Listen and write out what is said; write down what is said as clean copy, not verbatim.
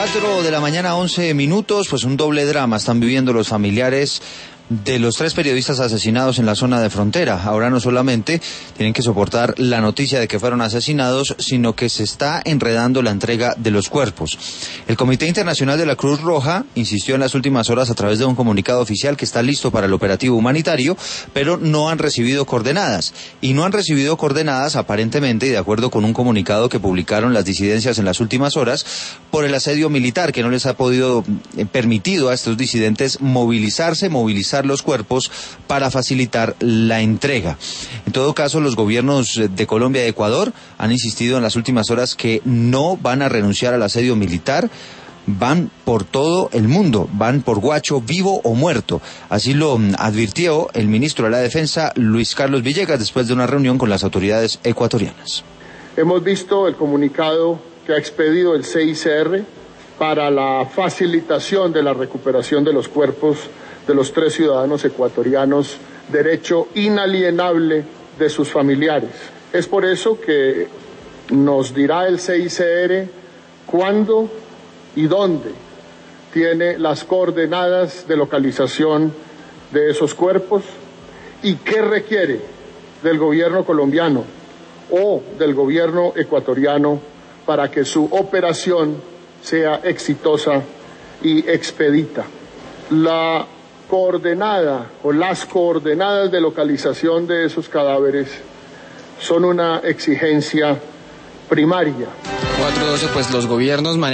4 de la mañana, 11 minutos, pues un doble drama están viviendo los familiares de los 3 periodistas asesinados en la zona de frontera. Ahora no solamente tienen que soportar la noticia de que fueron asesinados, sino que se está enredando la entrega de los cuerpos. El Comité Internacional de la Cruz Roja insistió en las últimas horas a través de un comunicado oficial que está listo para el operativo humanitario, pero no han recibido coordenadas. Y no han recibido coordenadas aparentemente, y de acuerdo con un comunicado que publicaron las disidencias en las últimas horas, por el asedio militar que no les ha permitido a estos disidentes movilizar los cuerpos para facilitar la entrega. En todo caso, los gobiernos de Colombia y Ecuador han insistido en las últimas horas que no van a renunciar al asedio militar. Van por todo el mundo, van por Guacho, vivo o muerto. Así lo advirtió el ministro de la Defensa, Luis Carlos Villegas, después de una reunión con las autoridades ecuatorianas. Hemos visto el comunicado que ha expedido el CICR para la facilitación de la recuperación de los cuerpos de los 3 ciudadanos ecuatorianos, derecho inalienable de sus familiares. Es por eso que nos dirá el CICR cuándo y dónde tiene las coordenadas de localización de esos cuerpos y qué requiere del gobierno colombiano o del gobierno ecuatoriano para que su operación sea exitosa y expedita. La coordenada o las coordenadas de localización de esos cadáveres son una exigencia primaria. 412, pues los gobiernos